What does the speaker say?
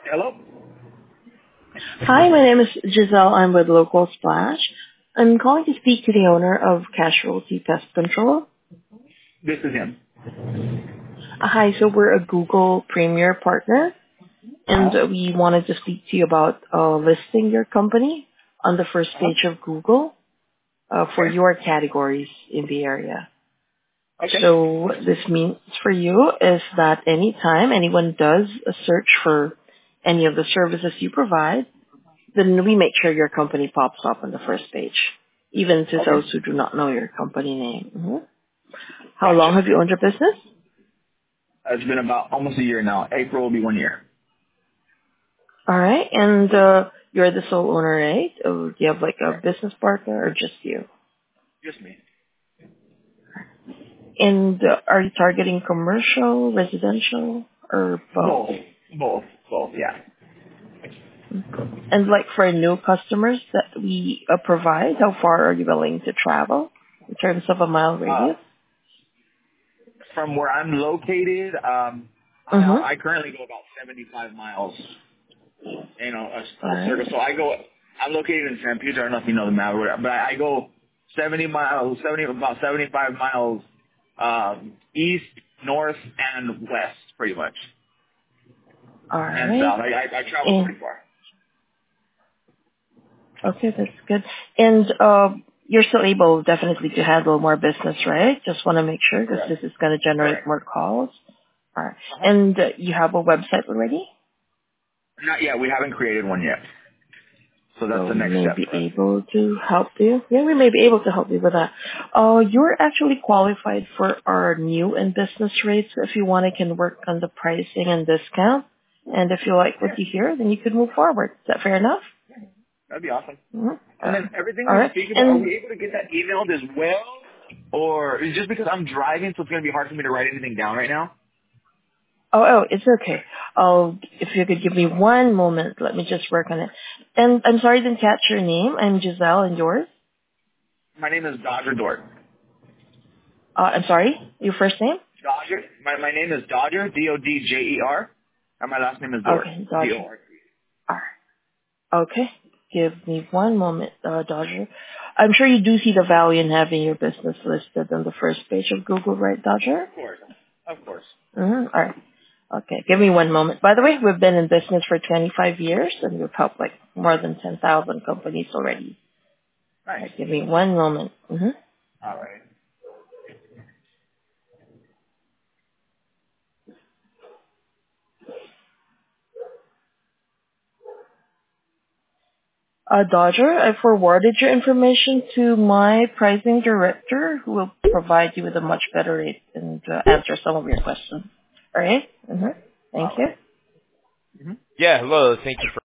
Hello? Hi, my name is Giselle. I'm with Local Splash. I'm calling to speak to the owner of Casualty Pest Control. This is him. Hi, so we're a Google Premier partner, and Uh-huh. we wanted to speak to you about listing your company on the first Uh-huh. page of Google for Okay. your categories in the area. Okay. So what this means for you is that anytime anyone does a search for any of the services you provide, then we make sure your company pops up on the first page, even to Okay. those who do not know your company name. How Gotcha. long have you owned your business? It's been about almost a year now. April will be 1 year. All right, and you're the sole owner, right? Or do you have like a Correct. business partner or just you? Just me. And are you targeting commercial, residential, or both? Both. Both. Both, yeah. And like for new customers that we provide, how far are you willing to travel in terms of a mile Uh, radius? from where I'm located, Mm-hmm. I currently go about 75 miles, All a right. circle. So I'm located in San Pedro. I don't know if you know the map, but I go 75 miles, east, north, and west, pretty much, All and right. south. I travel And pretty far. okay, that's good. And you're still able definitely to handle more business, right? Just want to make sure because Correct. this is going to generate Correct. more calls. All right. Uh-huh. And you have a website already? Not yet. We haven't created one yet. So that's So the we next may step be for us. able to help you. Yeah, we may be able to help you with that. You're actually qualified for our new and business rates. If you want, I can work on the pricing and discount. And if you like what Yeah, you hear, then you could move forward. Is that fair enough? that'd be awesome. Mm-hmm. And then everything All we right. speak about, are And we able to get that emailed as well? Or is it just because I'm driving, so it's going to be hard for me to write anything down right now? It's okay. If you could give me one moment, let me just work on it. And I'm sorry I didn't catch your name. I'm Giselle, and yours? My name is Dodger Dort. I'm sorry, your first name? Dodger. My name is Dodger, Dodjer, and my last name is Dort, Okay, Dodger. Dort. Alright. Okay. Give me one moment, Dodger. I'm sure you do see the value in having your business listed on the first page of Google, right, Dodger? Of course. Of course. Mm-hmm. Alright. Okay, give me one moment. By the way, we've been in business for 25 years, and we've helped like more than 10,000 companies already. Nice. Alright, give me one moment. Mm-hmm. All right. Dodger, I forwarded your information to my pricing director who will provide you with a much better rate and answer some of your questions. All right? Mm-hmm. Thank All you. right. Mm-hmm. Yeah, hello. Thank you for